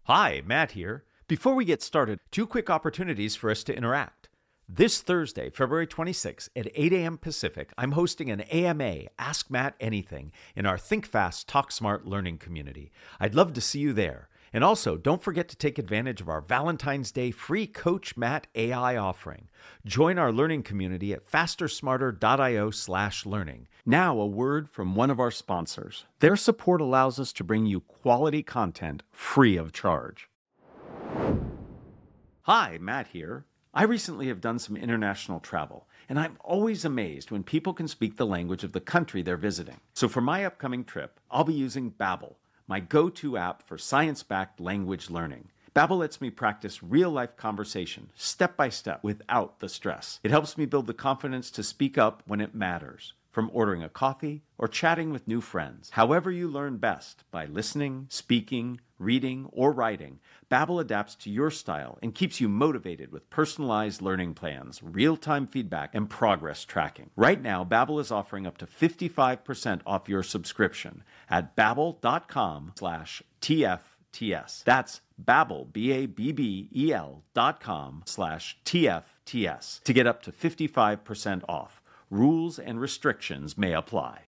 Hi, Matt here. Before we get started, two quick opportunities for us to interact. This Thursday, February 26th at 8 a.m. Pacific, I'm hosting an AMA, Ask Matt Anything, in our Think Fast, Talk Smart learning community. I'd love to see you there. And also, don't forget to take advantage of our Valentine's Day free Coach Matt AI offering. Join our learning community at fastersmarter.io/learning. Now, a word from one of our sponsors. Their support allows us to bring you quality content free of charge. Hi, Matt here. I recently have done some international travel, and I'm always amazed when people can speak the language of the country they're visiting. So for my upcoming trip, I'll be using Babbel, my go-to app for science-backed language learning. Babbel lets me practice real-life conversation, step-by-step, without the stress. It helps me build the confidence to speak up when it matters, from ordering a coffee or chatting with new friends. However you learn best, by listening, speaking, reading, or writing, Babbel adapts to your style and keeps you motivated with personalized learning plans, real-time feedback, and progress tracking. Right now, Babbel is offering up to 55% off your subscription at babbel.com/TFTS. That's Babbel, BABBEL.com/TFTS to get up to 55% off. Rules and restrictions may apply.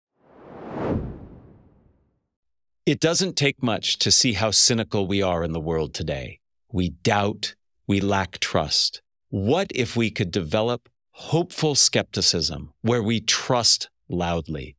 It doesn't take much to see how cynical we are in the world today. We doubt, we lack trust. What if we could develop hopeful skepticism where we trust loudly?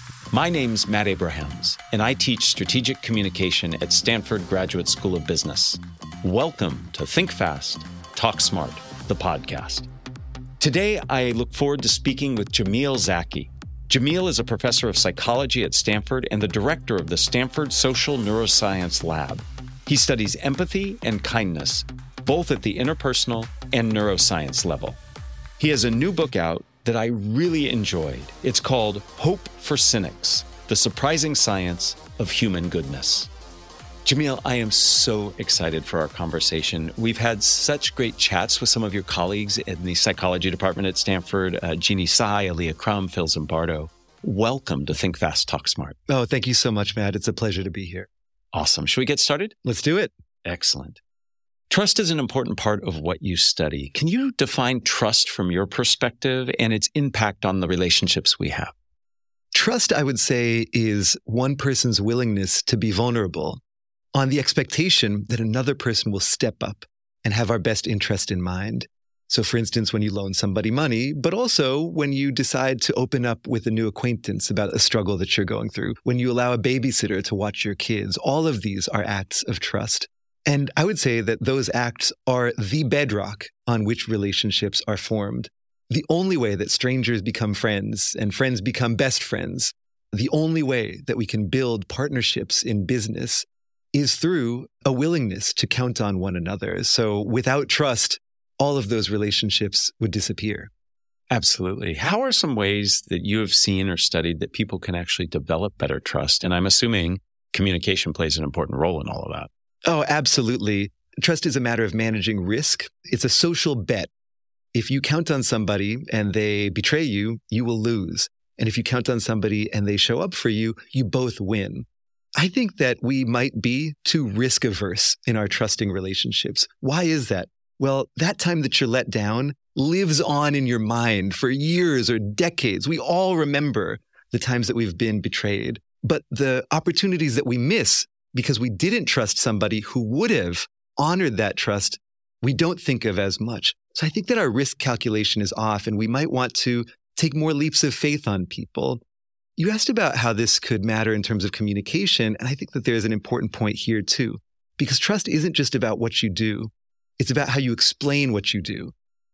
My name's Matt Abrahams, and I teach strategic communication at Stanford Graduate School of Business. Welcome to Think Fast, Talk Smart, the podcast. Today, I look forward to speaking with Jamil Zaki. Jamil is a professor of psychology at Stanford and the director of the Stanford Social Neuroscience Lab. He studies empathy and kindness, both at the interpersonal and neuroscience level. He has a new book out that I really enjoyed. It's called Hope for Cynics: The Surprising Science of Human Goodness. Jamil, I am so excited for our conversation. We've had such great chats with some of your colleagues in the psychology department at Stanford, Jeannie Tsai, Aaliyah Crum, Phil Zimbardo. Welcome to Think Fast, Talk Smart. Oh, thank you so much, Matt. It's a pleasure to be here. Awesome. Should we get started? Let's do it. Excellent. Trust is an important part of what you study. Can you define trust from your perspective and its impact on the relationships we have? Trust, I would say, is one person's willingness to be vulnerable on the expectation that another person will step up and have our best interest in mind. So for instance, when you loan somebody money, but also when you decide to open up with a new acquaintance about a struggle that you're going through, when you allow a babysitter to watch your kids, all of these are acts of trust. And I would say that those acts are the bedrock on which relationships are formed. The only way that strangers become friends and friends become best friends, the only way that we can build partnerships in business is through a willingness to count on one another. So without trust, all of those relationships would disappear. Absolutely. How are some ways that you have seen or studied that people can actually develop better trust? And I'm assuming communication plays an important role in all of that. Oh, absolutely. Trust is a matter of managing risk. It's a social bet. If you count on somebody and they betray you, you will lose. And if you count on somebody and they show up for you, you both win. I think that we might be too risk averse in our trusting relationships. Why is that? Well, that time that you're let down lives on in your mind for years or decades. We all remember the times that we've been betrayed. But the opportunities that we miss because we didn't trust somebody who would have honored that trust, we don't think of as much. So I think that our risk calculation is off, and we might want to take more leaps of faith on people. You asked about how this could matter in terms of communication, and I think that there's an important point here too, because trust isn't just about what you do. It's about how you explain what you do.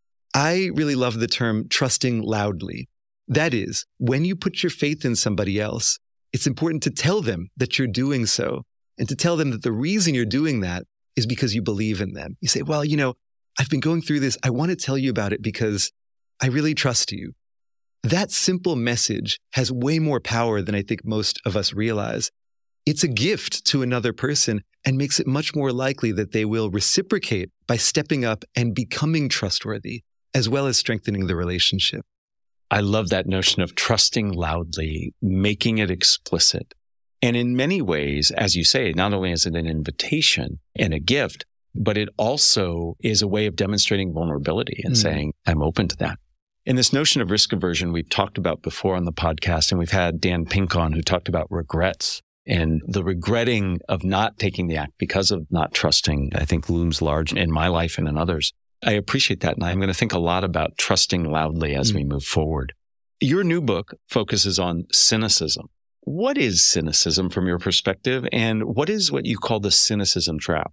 I really love the term trusting loudly. That is, when you put your faith in somebody else, it's important to tell them that you're doing so, and to tell them that the reason you're doing that is because you believe in them. You say, well, I've been going through this. I want to tell you about it because I really trust you. That simple message has way more power than I think most of us realize. It's a gift to another person and makes it much more likely that they will reciprocate by stepping up and becoming trustworthy, as well as strengthening the relationship. I love that notion of trusting loudly, making it explicit. And in many ways, as you say, not only is it an invitation and a gift, but it also is a way of demonstrating vulnerability and saying, I'm open to that. And this notion of risk aversion, we've talked about before on the podcast, and we've had Dan Pink on who talked about regrets. And the regretting of not taking the act because of not trusting, I think, looms large in my life and in others. I appreciate that. And I'm going to think a lot about trusting loudly as we move forward. Your new book focuses on cynicism. What is cynicism from your perspective? And what is what you call the cynicism trap?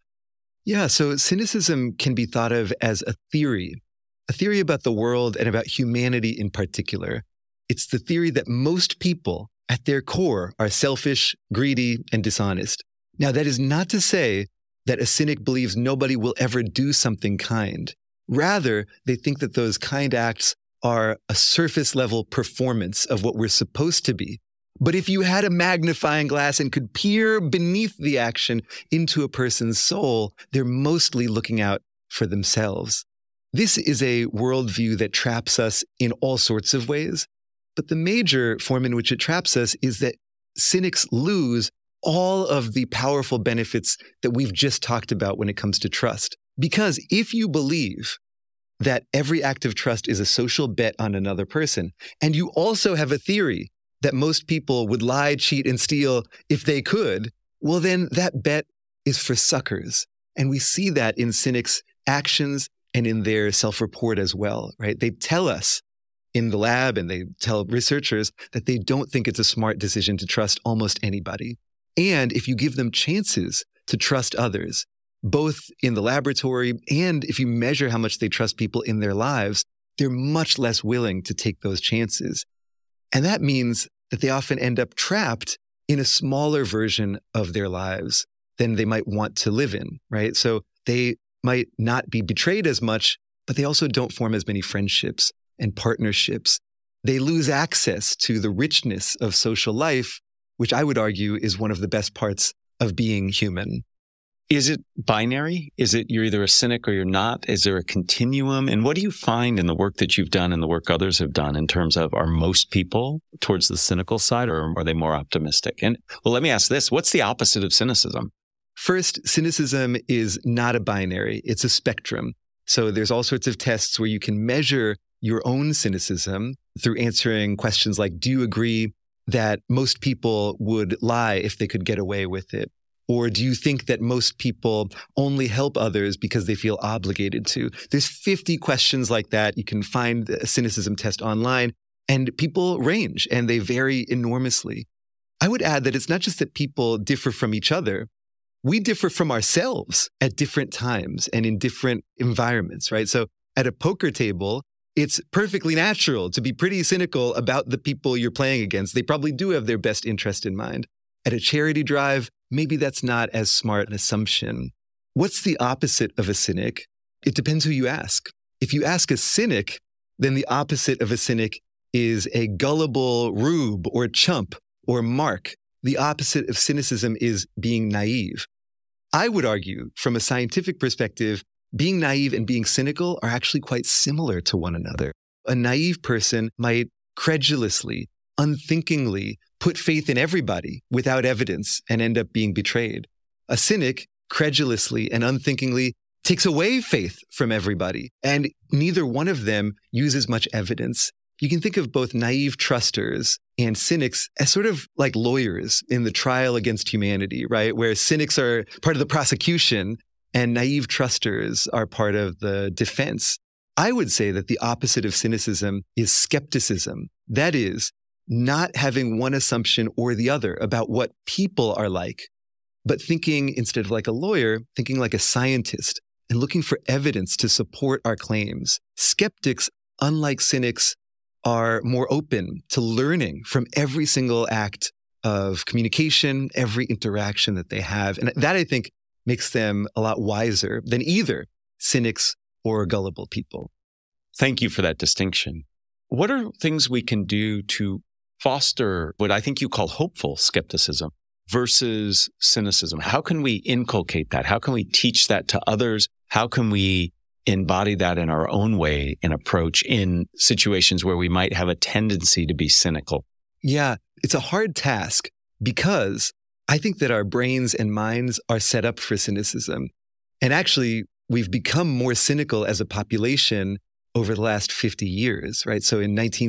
Yeah, so cynicism can be thought of as a theory about the world and about humanity in particular. It's the theory that most people at their core are selfish, greedy, and dishonest. Now, that is not to say that a cynic believes nobody will ever do something kind. Rather, they think that those kind acts are a surface-level performance of what we're supposed to be. But if you had a magnifying glass and could peer beneath the action into a person's soul, they're mostly looking out for themselves. This is a worldview that traps us in all sorts of ways. But the major form in which it traps us is that cynics lose all of the powerful benefits that we've just talked about when it comes to trust. Because if you believe that every act of trust is a social bet on another person, and you also have a theory that most people would lie, cheat, and steal if they could, well, then that bet is for suckers. And we see that in cynics' actions and in their self-report as well, right? They tell us in the lab, and they tell researchers that they don't think it's a smart decision to trust almost anybody. And if you give them chances to trust others, both in the laboratory and if you measure how much they trust people in their lives, they're much less willing to take those chances. And that means that they often end up trapped in a smaller version of their lives than they might want to live in, right? So they might not be betrayed as much, but they also don't form as many friendships and partnerships. They lose access to the richness of social life, which I would argue is one of the best parts of being human. Is it binary? Is it you're either a cynic or you're not? Is there a continuum? And what do you find in the work that you've done and the work others have done in terms of, are most people towards the cynical side, or are they more optimistic? And well, let me ask this. What's the opposite of cynicism? First, cynicism is not a binary. It's a spectrum. So there's all sorts of tests where you can measure your own cynicism through answering questions like, do you agree that most people would lie if they could get away with it? Or do you think that most people only help others because they feel obligated to? There's 50 questions like that. You can find a cynicism test online, and people range and they vary enormously. I would add that it's not just that people differ from each other. We differ from ourselves at different times and in different environments, right? So at a poker table, it's perfectly natural to be pretty cynical about the people you're playing against. They probably do have their best interest in mind. At a charity drive, maybe that's not as smart an assumption. What's the opposite of a cynic? It depends who you ask. If you ask a cynic, then the opposite of a cynic is a gullible rube or chump or mark. The opposite of cynicism is being naive. I would argue, from a scientific perspective, being naive and being cynical are actually quite similar to one another. A naive person might credulously, unthinkingly put faith in everybody without evidence and end up being betrayed. A cynic credulously and unthinkingly takes away faith from everybody, and neither one of them uses much evidence. You can think of both naive trusters and cynics as sort of like lawyers in the trial against humanity, right? Where cynics are part of the prosecution and naive trusters are part of the defense. I would say that the opposite of cynicism is skepticism. That is, not having one assumption or the other about what people are like, but thinking, instead of like a lawyer, thinking like a scientist and looking for evidence to support our claims. Skeptics, unlike cynics, are more open to learning from every single act of communication, every interaction that they have. And that, I think, makes them a lot wiser than either cynics or gullible people. Thank you for that distinction. What are things we can do to foster what I think you call hopeful skepticism versus cynicism? How can we inculcate that? How can we teach that to others? How can we embody that in our own way and approach in situations where we might have a tendency to be cynical? Yeah, it's a hard task because I think that our brains and minds are set up for cynicism. And actually, we've become more cynical as a population over the last 50 years, right? So in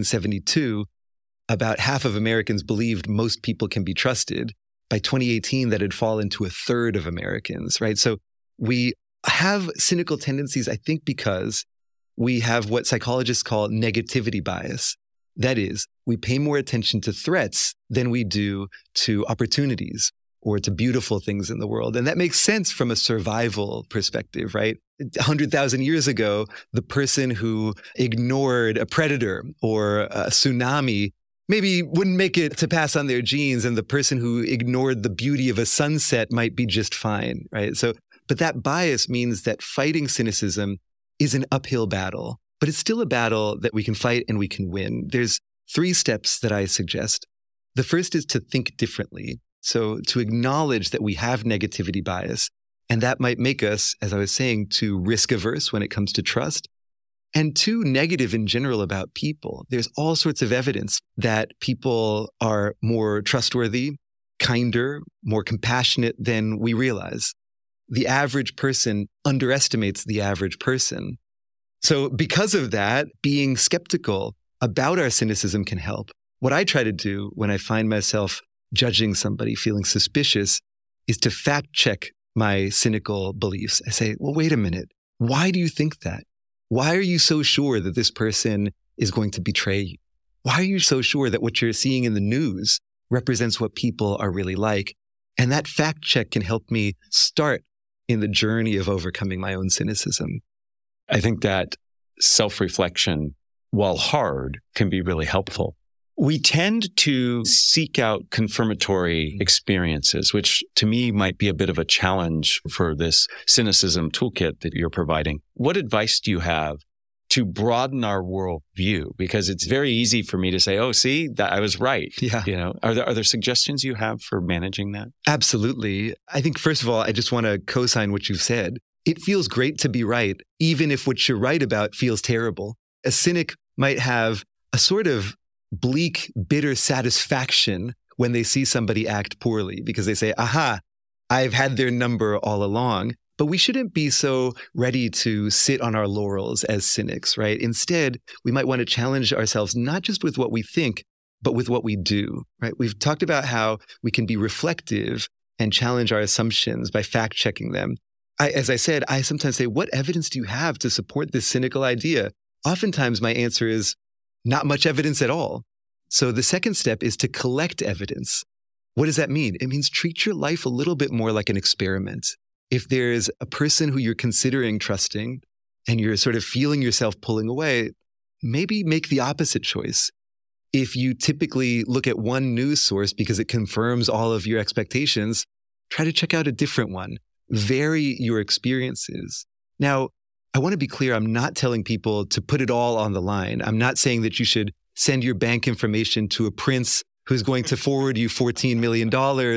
1972, about half of Americans believed most people can be trusted. By 2018, that had fallen to a third of Americans, right? So we have cynical tendencies, I think, because we have what psychologists call negativity bias. That is, we pay more attention to threats than we do to opportunities or to beautiful things in the world. And that makes sense from a survival perspective, right? 100,000 years ago, the person who ignored a predator or a tsunami maybe wouldn't make it to pass on their genes, and the person who ignored the beauty of a sunset might be just fine, right? So, but that bias means that fighting cynicism is an uphill battle, but it's still a battle that we can fight and we can win. There's 3 steps that I suggest. The first is to think differently. So to acknowledge that we have negativity bias, and that might make us, as I was saying, too risk averse when it comes to trust, and too negative in general about people. There's all sorts of evidence that people are more trustworthy, kinder, more compassionate than we realize. The average person underestimates the average person. So because of that, being skeptical about our cynicism can help. What I try to do when I find myself judging somebody, feeling suspicious, is to fact check my cynical beliefs. I say, well, wait a minute. Why do you think that? Why are you so sure that this person is going to betray you? Why are you so sure that what you're seeing in the news represents what people are really like? And that fact check can help me start in the journey of overcoming my own cynicism. I think that self-reflection, while hard, can be really helpful. We tend to seek out confirmatory experiences, which to me might be a bit of a challenge for this cynicism toolkit that you're providing. What advice do you have to broaden our worldview? Because it's very easy for me to say, oh, see, I was right. Yeah. You know, are there suggestions you have for managing that? Absolutely. I think, first of all, I just want to co-sign what you've said. It feels great to be right, even if what you're right about feels terrible. A cynic might have a sort of bleak, bitter satisfaction when they see somebody act poorly because they say, aha, I've had their number all along. But we shouldn't be so ready to sit on our laurels as cynics, right? Instead, we might want to challenge ourselves not just with what we think, but with what we do, right? We've talked about how we can be reflective and challenge our assumptions by fact-checking them. As I said, I sometimes say, what evidence do you have to support this cynical idea? Oftentimes, my answer is, not much evidence at all. So the second step is to collect evidence. What does that mean? It means treat your life a little bit more like an experiment. If there's a person who you're considering trusting and you're sort of feeling yourself pulling away, maybe make the opposite choice. If you typically look at one news source because it confirms all of your expectations, try to check out a different one. Vary your experiences. Now, I want to be clear, I'm not telling people to put it all on the line. I'm not saying that you should send your bank information to a prince who's going to forward you $14 million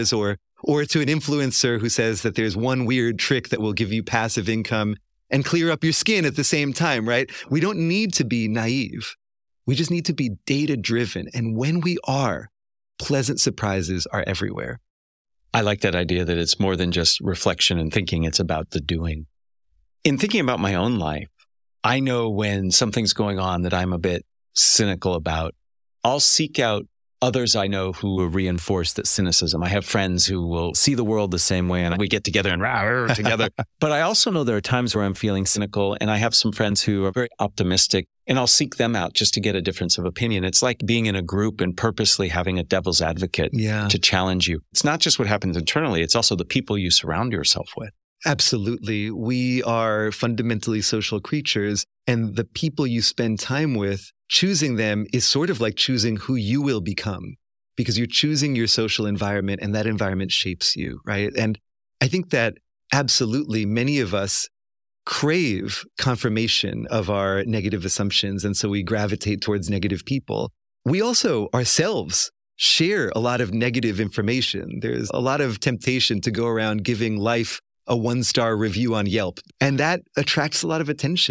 or to an influencer who says that there's one weird trick that will give you passive income and clear up your skin at the same time, right? We don't need to be naive. We just need to be data-driven. And when we are, pleasant surprises are everywhere. I like that idea that it's more than just reflection and thinking, it's about the doing. In thinking about my own life, I know when something's going on that I'm a bit cynical about, I'll seek out others I know who will reinforce that cynicism. I have friends who will see the world the same way and we get together and rah together. But I also know there are times where I'm feeling cynical and I have some friends who are very optimistic and I'll seek them out just to get a difference of opinion. It's like being in a group and purposely having a devil's advocate to challenge you. It's not just what happens internally, it's also the people you surround yourself with. Absolutely. We are fundamentally social creatures, and the people you spend time with, choosing them is sort of like choosing who you will become, because you're choosing your social environment and that environment shapes you, right? And I think that absolutely many of us crave confirmation of our negative assumptions, and so we gravitate towards negative people. We also ourselves share a lot of negative information. There's a lot of temptation to go around giving life a 1-star review on Yelp. And that attracts a lot of attention.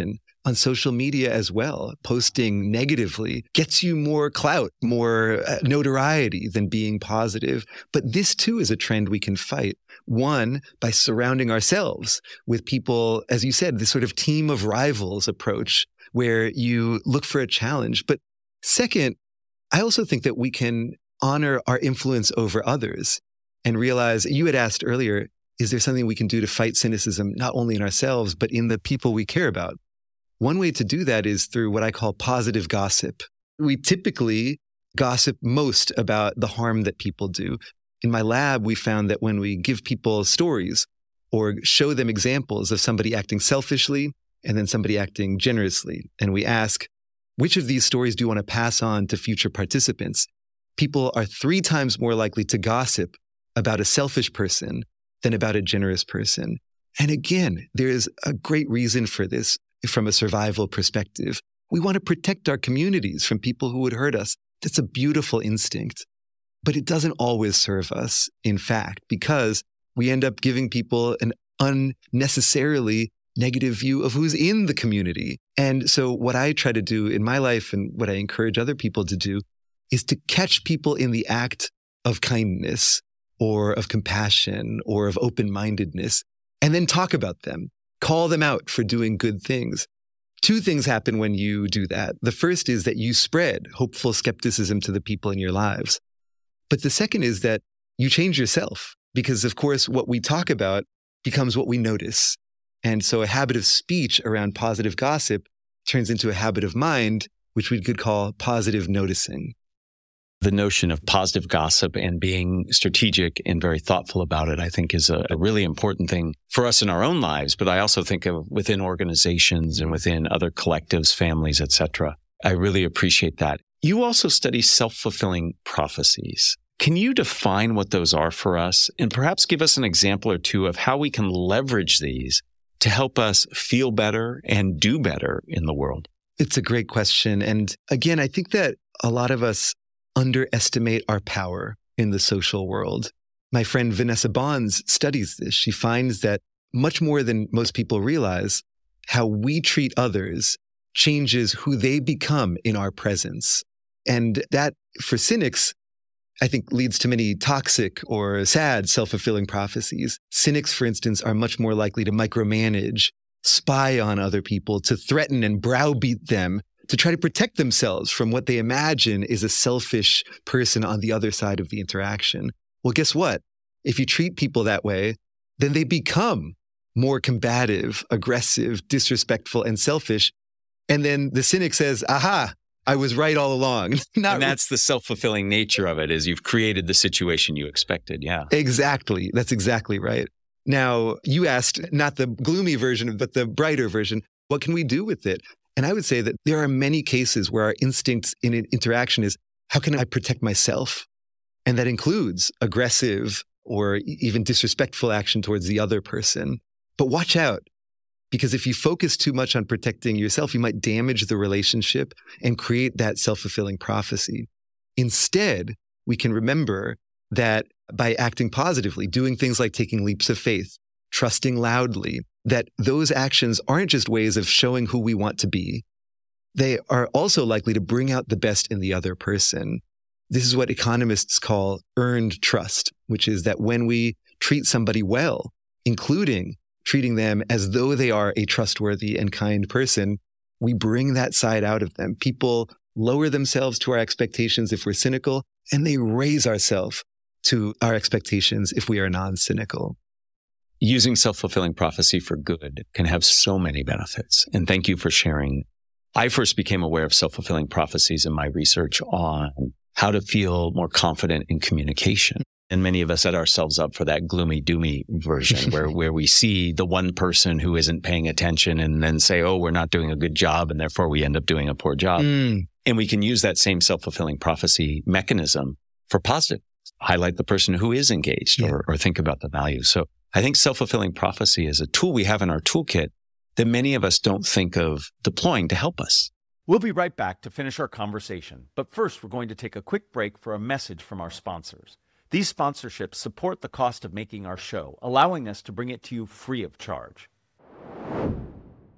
on social media as well. Posting negatively gets you more clout, more notoriety than being positive. But this too is a trend we can fight. One, by surrounding ourselves with people, as you said, this sort of team of rivals approach where you look for a challenge. But second, I also think that we can honor our influence over others and realize, you had asked earlier, is there something we can do to fight cynicism, not only in ourselves, but in the people we care about? One way to do that is through what I call positive gossip. We typically gossip most about the harm that people do. In my lab, we found that when we give people stories or show them examples of somebody acting selfishly and then somebody acting generously, and we ask, which of these stories do you want to pass on to future participants? People are 3 times more likely to gossip about a selfish person than about a generous person. And again, there is a great reason for this from a survival perspective. We want to protect our communities from people who would hurt us. That's a beautiful instinct. But it doesn't always serve us, in fact, because we end up giving people an unnecessarily negative view of who's in the community. And so what I try to do in my life and what I encourage other people to do is to catch people in the act of kindness or of compassion or of open-mindedness, and then talk about them, call them out for doing good things. 2 things happen when you do that. The first is that you spread hopeful skepticism to the people in your lives. But the second is that you change yourself because, of course, what we talk about becomes what we notice. And so a habit of speech around positive gossip turns into a habit of mind, which we could call positive noticing. The notion of positive gossip and being strategic and very thoughtful about it, I think, is a really important thing for us in our own lives. But I also think of within organizations and within other collectives, families, etc. I really appreciate that. You also study self-fulfilling prophecies. Can you define what those are for us and perhaps give us an example or two of how we can leverage these to help us feel better and do better in the world? It's a great question. And again, I think that a lot of us underestimate our power in the social world. My friend Vanessa Bonds studies this. She finds that much more than most people realize, how we treat others changes who they become in our presence. And that, for cynics, I think leads to many toxic or sad self-fulfilling prophecies. Cynics, for instance, are much more likely to micromanage, spy on other people, to threaten and browbeat them, to try to protect themselves from what they imagine is a selfish person on the other side of the interaction. Well, guess what? If you treat people that way, then they become more combative, aggressive, disrespectful, and selfish. And then the cynic says, aha, I was right all along. And that's the self-fulfilling nature of it, is you've created the situation you expected. Yeah. Exactly. That's exactly right. Now, you asked not the gloomy version, but the brighter version. What can we do with it? And I would say that there are many cases where our instinct in an interaction is, how can I protect myself? And that includes aggressive or even disrespectful action towards the other person. But watch out, because if you focus too much on protecting yourself, you might damage the relationship and create that self-fulfilling prophecy. Instead, we can remember that by acting positively, doing things like taking leaps of faith, trusting loudly, that those actions aren't just ways of showing who we want to be. They are also likely to bring out the best in the other person. This is what economists call earned trust, which is that when we treat somebody well, including treating them as though they are a trustworthy and kind person, we bring that side out of them. People lower themselves to our expectations if we're cynical, and they raise ourselves to our expectations if we are non-cynical. Using self-fulfilling prophecy for good can have so many benefits. And thank you for sharing. I first became aware of self-fulfilling prophecies in my research on how to feel more confident in communication. And many of us set ourselves up for that gloomy, doomy version where we see the one person who isn't paying attention and then say, oh, we're not doing a good job, and therefore we end up doing a poor job. And we can use that same self-fulfilling prophecy mechanism for positive, highlight the person who is engaged or think about the value. So I think self-fulfilling prophecy is a tool we have in our toolkit that many of us don't think of deploying to help us. We'll be right back to finish our conversation. But first, we're going to take a quick break for a message from our sponsors. These sponsorships support the cost of making our show, allowing us to bring it to you free of charge.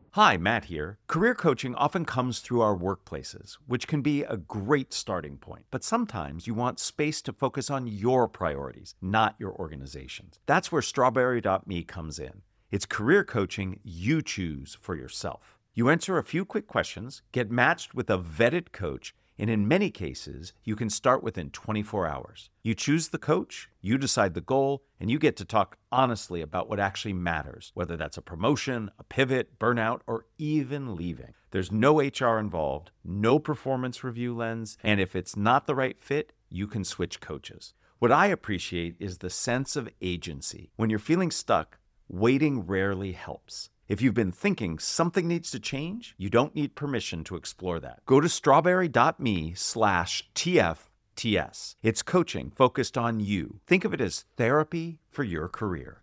Hi, Matt here. Career coaching often comes through our workplaces, which can be a great starting point. But sometimes you want space to focus on your priorities, not your organization's. That's where Strawberry.me comes in. It's career coaching you choose for yourself. You answer a few quick questions, get matched with a vetted coach, and in many cases, you can start within 24 hours. You choose the coach, you decide the goal, and you get to talk honestly about what actually matters, whether that's a promotion, a pivot, burnout, or even leaving. There's no HR involved, no performance review lens, and if it's not the right fit, you can switch coaches. What I appreciate is the sense of agency. When you're feeling stuck, waiting rarely helps. If you've been thinking something needs to change, you don't need permission to explore that. Go to strawberry.me/TFTS. It's coaching focused on you. Think of it as therapy for your career.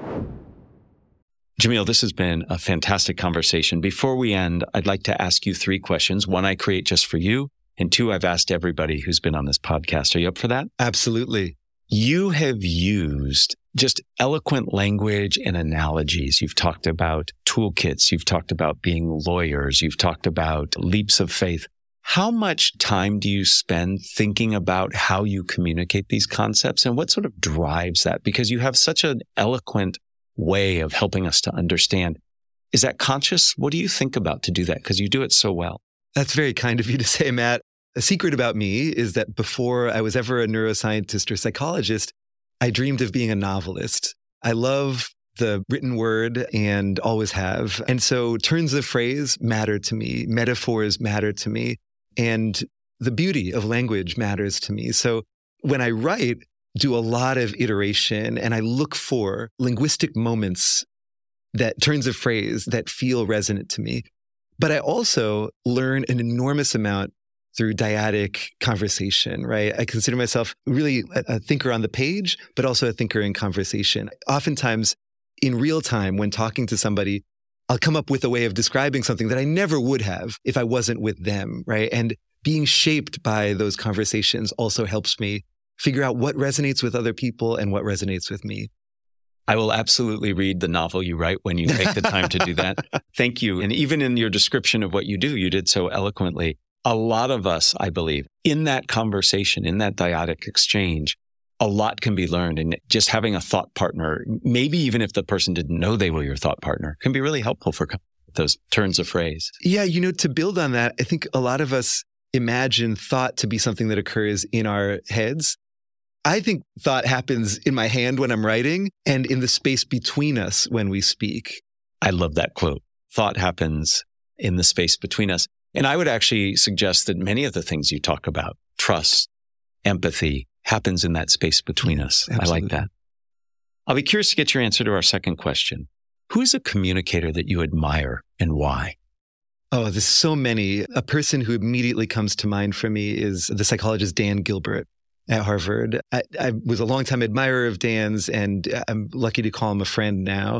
Jamil, this has been a fantastic conversation. Before we end, I'd like to ask you 3 questions. 1, I create just for you. And 2, I've asked everybody who's been on this podcast. Are you up for that? Absolutely. You have used just eloquent language and analogies. You've talked about toolkits. You've talked about being lawyers. You've talked about leaps of faith. How much time do you spend thinking about how you communicate these concepts and what sort of drives that? Because you have such an eloquent way of helping us to understand. Is that conscious? What do you think about to do that? Because you do it so well. That's very kind of you to say, Matt. A secret about me is that before I was ever a neuroscientist or psychologist, I dreamed of being a novelist. I love the written word and always have. And so turns of phrase matter to me. Metaphors matter to me. And the beauty of language matters to me. So when I write, do a lot of iteration and I look for linguistic moments that turns of phrase that feel resonant to me. But I also learn an enormous amount through dyadic conversation, right? I consider myself really a thinker on the page, but also a thinker in conversation. Oftentimes, in real time, when talking to somebody, I'll come up with a way of describing something that I never would have if I wasn't with them, right? And being shaped by those conversations also helps me figure out what resonates with other people and what resonates with me. I will absolutely read the novel you write when you take the time to do that. Thank you. And even in your description of what you do, you did so eloquently. A lot of us, I believe, in that conversation, in that dyadic exchange, a lot can be learned. And just having a thought partner, maybe even if the person didn't know they were your thought partner, can be really helpful for those turns of phrase. Yeah, to build on that, I think a lot of us imagine thought to be something that occurs in our heads. I think thought happens in my hand when I'm writing and in the space between us when we speak. I love that quote. Thought happens in the space between us. And I would actually suggest that many of the things you talk about, trust, empathy, happens in that space between us. Absolutely. I like that. I'll be curious to get your answer to our second question. Who is a communicator that you admire and why? Oh, there's so many. A person who immediately comes to mind for me is the psychologist Dan Gilbert at Harvard. I was a longtime admirer of Dan's, and I'm lucky to call him a friend now.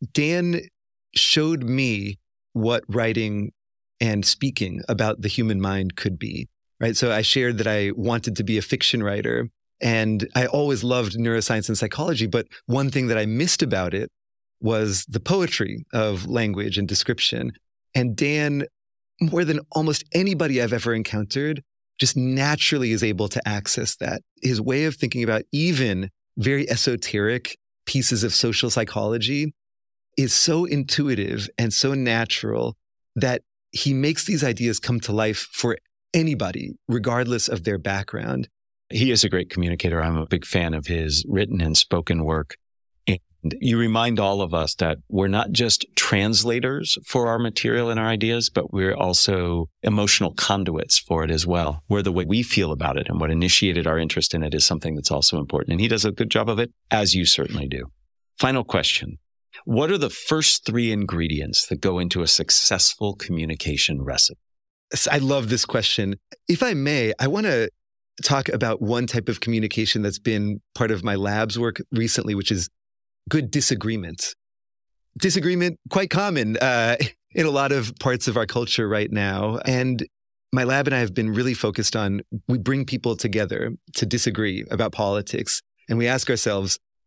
Dan showed me what writing and speaking about the human mind could be, right? So I shared that I wanted to be a fiction writer, and I always loved neuroscience and psychology, but one thing that I missed about it was the poetry of language and description. And Dan, more than almost anybody I've ever encountered, just naturally is able to access that. His way of thinking about even very esoteric pieces of social psychology is so intuitive and so natural that he makes these ideas come to life for anybody, regardless of their background. He is a great communicator. I'm a big fan of his written and spoken work. And you remind all of us that we're not just translators for our material and our ideas, but we're also emotional conduits for it as well, where the way we feel about it and what initiated our interest in it is something that's also important. And he does a good job of it, as you certainly do. Final question. What are the first 3 ingredients that go into a successful communication recipe? I love this question. If I may, I want to talk about one type of communication that's been part of my lab's work recently, which is good disagreement. Disagreement, quite common in a lot of parts of our culture right now. And my lab and I have been really focused on, we bring people together to disagree about politics. And we ask ourselves,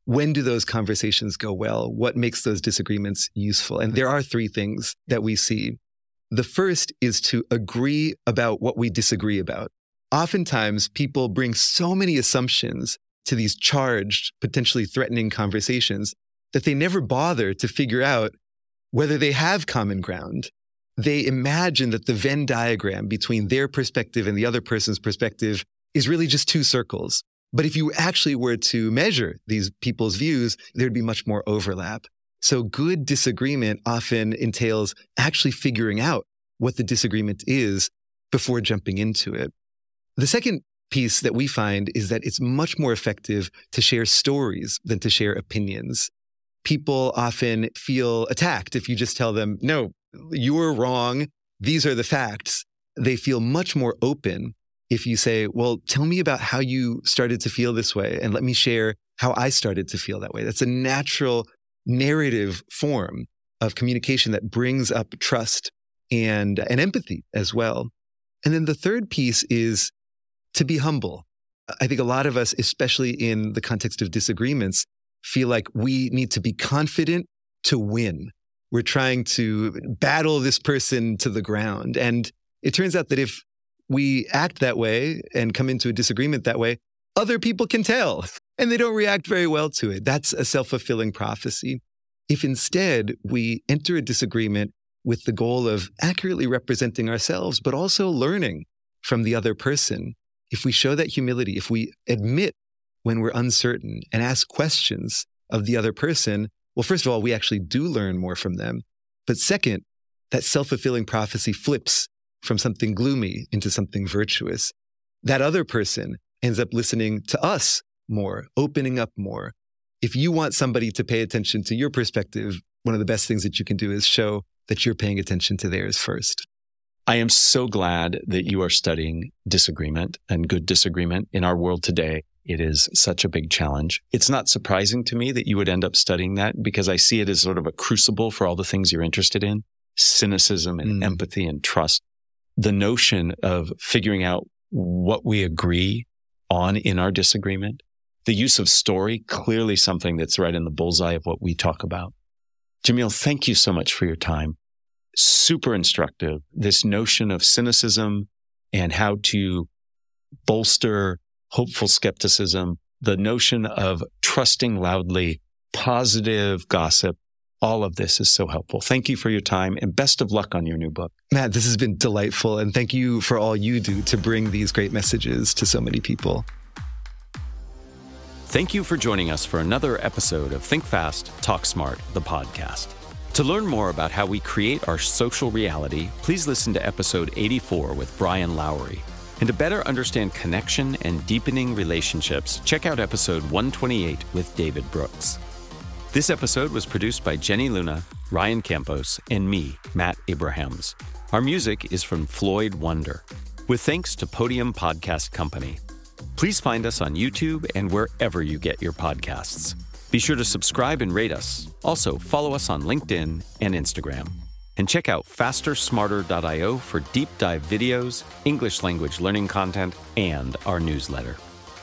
when do those conversations go well? What makes those disagreements useful? And there are three things that we see. The first is to agree about what we disagree about. Oftentimes, people bring so many assumptions to these charged, potentially threatening conversations that they never bother to figure out whether they have common ground. They imagine that the Venn diagram between their perspective and the other person's perspective is really just two circles. But if you actually were to measure these people's views, there'd be much more overlap. So good disagreement often entails actually figuring out what the disagreement is before jumping into it. The second piece that we find is that it's much more effective to share stories than to share opinions. People often feel attacked if you just tell them, no, you're wrong. These are the facts. They feel much more open if you say, well, tell me about how you started to feel this way and let me share how I started to feel that way. That's a natural narrative form of communication that brings up trust and empathy as well. And then the third piece is to be humble. I think a lot of us, especially in the context of disagreements, feel like we need to be confident to win. We're trying to battle this person to the ground. And it turns out that if we act that way and come into a disagreement that way, other people can tell, and they don't react very well to it. That's a self-fulfilling prophecy. If instead we enter a disagreement with the goal of accurately representing ourselves, but also learning from the other person, if we show that humility, if we admit when we're uncertain and ask questions of the other person, well, first of all, we actually do learn more from them. But second, that self-fulfilling prophecy flips from something gloomy into something virtuous. That other person ends up listening to us more, opening up more. If you want somebody to pay attention to your perspective, one of the best things that you can do is show that you're paying attention to theirs first. I am so glad that you are studying disagreement and good disagreement in our world today. It is such a big challenge. It's not surprising to me that you would end up studying that because I see it as sort of a crucible for all the things you're interested in, cynicism and empathy and trust. The notion of figuring out what we agree on in our disagreement, the use of story, clearly something that's right in the bullseye of what we talk about. Jamil, thank you so much for your time. Super instructive. This notion of cynicism and how to bolster hopeful skepticism, the notion of trusting loudly, positive gossip, all of this is so helpful. Thank you for your time and best of luck on your new book. Matt, this has been delightful. And thank you for all you do to bring these great messages to so many people. Thank you for joining us for another episode of Think Fast, Talk Smart, the podcast. To learn more about how we create our social reality, please listen to episode 84 with Brian Lowry. And to better understand connection and deepening relationships, check out episode 128 with David Brooks. This episode was produced by Jenny Luna, Ryan Campos, and me, Matt Abrahams. Our music is from Floyd Wonder, with thanks to Podium Podcast Company. Please find us on YouTube and wherever you get your podcasts. Be sure to subscribe and rate us. Also, follow us on LinkedIn and Instagram. And check out fastersmarter.io for deep dive videos, English language learning content, and our newsletter.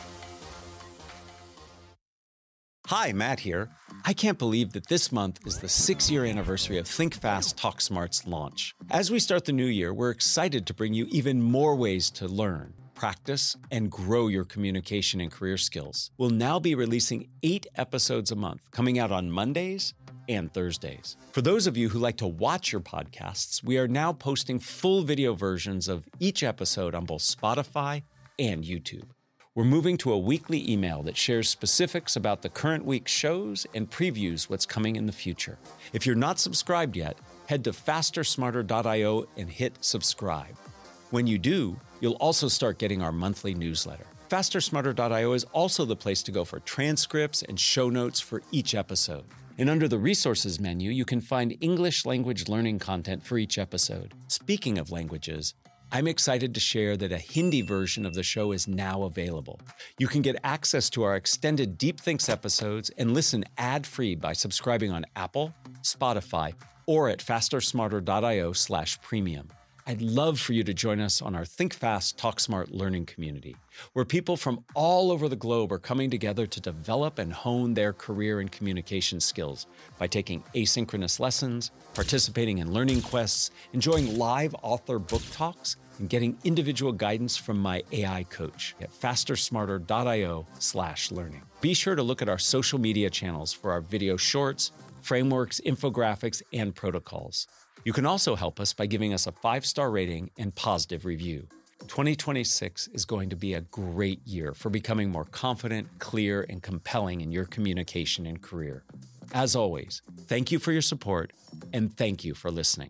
Hi, Matt here. I can't believe that this month is the 6-year anniversary of Think Fast, Talk Smart's launch. As we start the new year, we're excited to bring you even more ways to learn, practice, and grow your communication and career skills. We'll now be releasing 8 episodes a month, coming out on Mondays and Thursdays. For those of you who like to watch your podcasts, we are now posting full video versions of each episode on both Spotify and YouTube. We're moving to a weekly email that shares specifics about the current week's shows and previews what's coming in the future. If you're not subscribed yet, head to fastersmarter.io and hit subscribe. When you do, you'll also start getting our monthly newsletter. Fastersmarter.io is also the place to go for transcripts and show notes for each episode. And under the resources menu, you can find English language learning content for each episode. Speaking of languages, I'm excited to share that a Hindi version of the show is now available. You can get access to our extended Deep Thinks episodes and listen ad-free by subscribing on Apple, Spotify, or at fastersmarter.io/premium. I'd love for you to join us on our Think Fast, Talk Smart learning community, where people from all over the globe are coming together to develop and hone their career and communication skills by taking asynchronous lessons, participating in learning quests, enjoying live author book talks, and getting individual guidance from my AI coach at fastersmarter.io/learning. Be sure to look at our social media channels for our video shorts, frameworks, infographics, and protocols. You can also help us by giving us a 5-star rating and positive review. 2026 is going to be a great year for becoming more confident, clear, and compelling in your communication and career. As always, thank you for your support, and thank you for listening.